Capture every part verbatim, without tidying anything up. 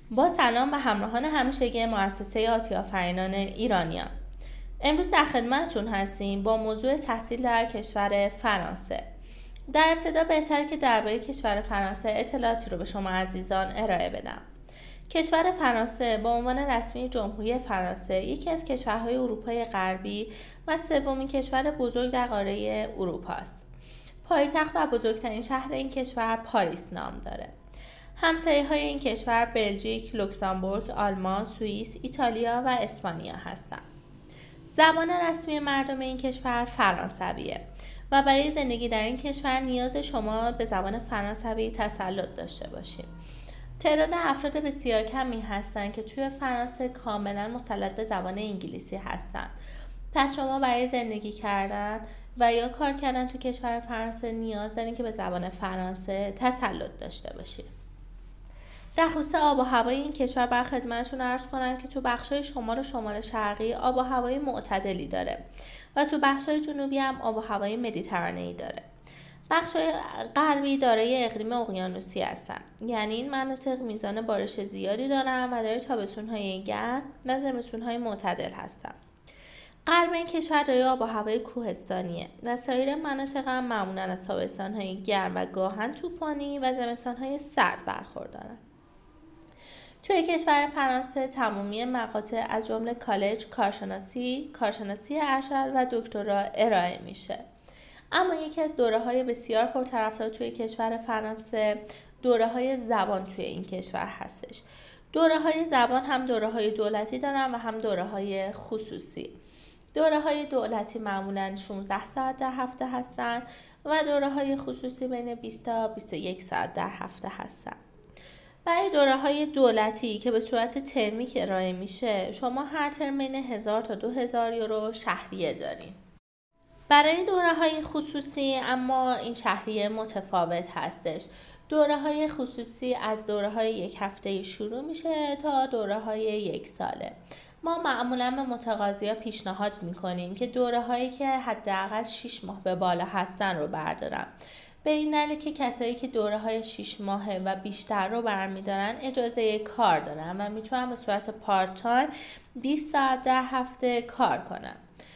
با سلام به همراهان همیشگی مؤسسه آتی‌آفرینان ایرانیان. امروز در خدمتتون هستیم با موضوع تحصیل در کشور فرانسه. در ابتدا بهتره که درباره کشور فرانسه اطلاعاتی رو به شما عزیزان ارائه بدم. کشور فرانسه با عنوان رسمی جمهوری فرانسه یکی از کشورهای اروپای غربی و سومین کشور بزرگ در قاره اروپا است. پایتخت و بزرگترین شهر این کشور پاریس نام داره. همسایه‌های این کشور بلژیک، لوکزامبورگ، آلمان، سوئیس، ایتالیا و اسپانیا هستند. زبان رسمی مردم این کشور فرانسویه و برای زندگی در این کشور نیاز شما به زبان فرانسوی تسلط داشته باشید. تعداد افراد بسیار کمی هستند که توی فرانسه کاملا مسلط به زبان انگلیسی هستند. پس شما برای زندگی کردن و یا کار کردن تو کشور فرانسه نیاز دارین که به زبان فرانسه تسلط داشته باشید. در خصوص آب و هوای این کشور باید خدمتتون عرض کنم که تو بخشای شمال و شمال شرقی آب و هوای معتدلی داره و تو بخشای جنوبی هم آب و هوای مدیترانه‌ای داره. بخشای غربی دارای اقلیم اقیانوسی هستن، یعنی این مناطق میزان بارش زیادی دارن و دارای تابستون‌های گرم و زمستون‌های معتدل هستن. غرب این کشور دارای آب و هوای کوهستانیه و سایر مناطق هم معمولاً از تابستان‌های گرم و گاهن طوفانی و زمستان‌های سرد برخوردارن. توی کشور فرانسه تمامی مقاطع از جمله کالج، کارشناسی، کارشناسی ارشد و دکترا ارائه میشه. اما یکی از دوره‌های بسیار پرطرفدار توی کشور فرانسه دوره‌های زبان توی این کشور هستش. دوره‌های زبان هم دوره‌های دولتی دارن و هم دوره‌های خصوصی. دوره‌های دولتی معمولاً شانزده ساعت در هفته هستن و دوره‌های خصوصی بین بیست تا بیست و یک ساعت در هفته هستن. برای دوره‌های دولتی که به صورت ترمیک ارائه میشه شما هر ترم بین هزار تا دو هزار یورو شهریه دارین. برای دوره‌های خصوصی اما این شهریه متفاوت هستش. دوره‌های خصوصی از دوره‌های یک هفته شروع میشه تا دوره‌های یک ساله. ما معمولاً به متقاضی‌ها پیشنهاد میکنیم که دوره‌هایی که حداقل شش ماه به بالا هستن رو بردارن. به این دلیل که کسایی که دوره‌های شش ماهه و بیشتر رو برمی‌دارن اجازه کار دارن و میتونن به صورت پارت تایم بیست ساعت در هفته کار کنن.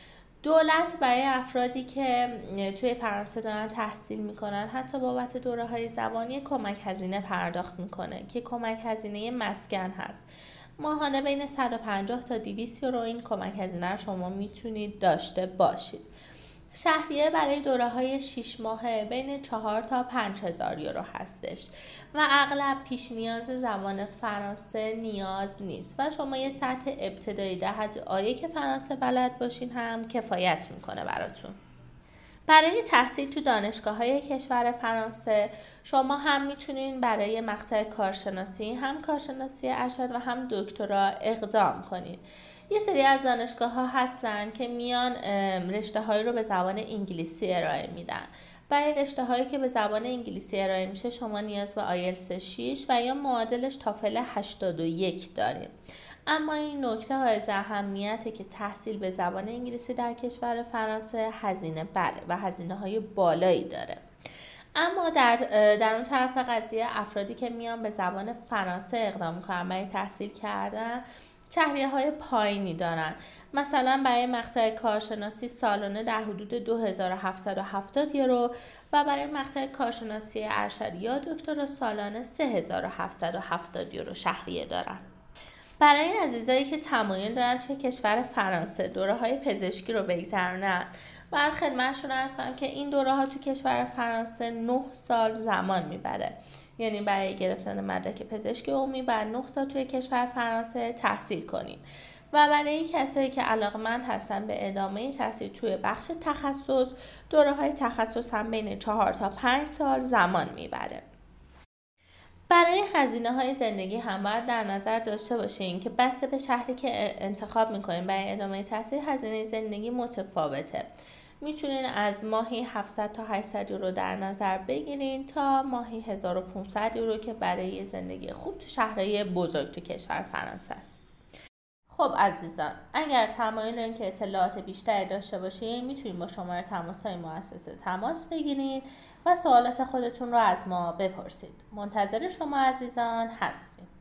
دولت برای افرادی که توی فرانسه دارن تحصیل میکنن حتی بابت دوره‌های زبانی کمک هزینه پرداخت میکنه که کمک هزینه مسکن هست. ماهانه بین صد و پنجاه تا دویست یورو این کمک هزینه رو شما میتونید داشته باشید. شهریه برای دوره‌های شش ماهه بین چهار تا پنج هزار یورو هستش و اغلب پیش نیاز زبان فرانسه نیاز نیست و شما یه سطح ابتدایی در حد آیه که فرانسه بلد باشین هم کفایت میکنه براتون. برای تحصیل تو دانشگاه‌های کشور فرانسه شما هم میتونین برای مقطع کارشناسی هم کارشناسی ارشد و هم دکترا اقدام کنین. یه سری از دانشگاه‌ها هستن که میان رشته‌هایی رو به زبان انگلیسی ارائه میدن. برای رشته‌هایی که به زبان انگلیسی ارائه میشه شما نیاز به آیلتس شش و یا معادلش تافل هشتاد و یک داریم. اما این نکته حائز اهمیته که تحصیل به زبان انگلیسی در کشور فرانسه هزینه بره و هزینه‌های بالایی داره. اما در در اون طرف قضیه افرادی که میان به زبان فرانسه اقدام می‌کنن برای تحصیل کردن شهریه‌های پایینی دارن. مثلا برای مقطع کارشناسی سالانه در حدود دو هزار و هفتصد و هفتاد یورو و برای مقطع کارشناسی ارشد یا دکترا سالانه سه هزار و هفتصد و هفتاد یورو شهریه دارن. برای عزیزایی که تمایل دارن توی کشور فرانسه دوره‌های پزشکی رو بگذرونن بعد خدمتشون عرض کنم که این دوره‌ها توی کشور فرانسه نه سال زمان میبره. یعنی برای گرفتن مدرک پزشکی عمومی بعد نه سال توی کشور فرانسه تحصیل کنین و برای کسایی که علاقه‌مند هستن به ادامه تحصیل توی بخش تخصص دوره‌های تخصص هم بین چهار تا پنج سال زمان میبره. برای هزینه‌های زندگی هم باید در نظر داشته باشین که بسته به شهری که انتخاب می‌کنین برای ادامه تحصیل هزینه زندگی متفاوته. میتونین از ماهی هفتصد تا هشتصد یورو در نظر بگیرین تا ماهی هزار و پانصد یورو که برای زندگی خوب تو شهرهای بزرگ تو کشور فرانسه است. خب عزیزان، اگر تمایل دارین که اطلاعات بیشتری داشته باشین میتونین با شماره تماس‌های مؤسسه تماس بگیرین و سوالات خودتون رو از ما بپرسید. منتظر شما عزیزان هستیم.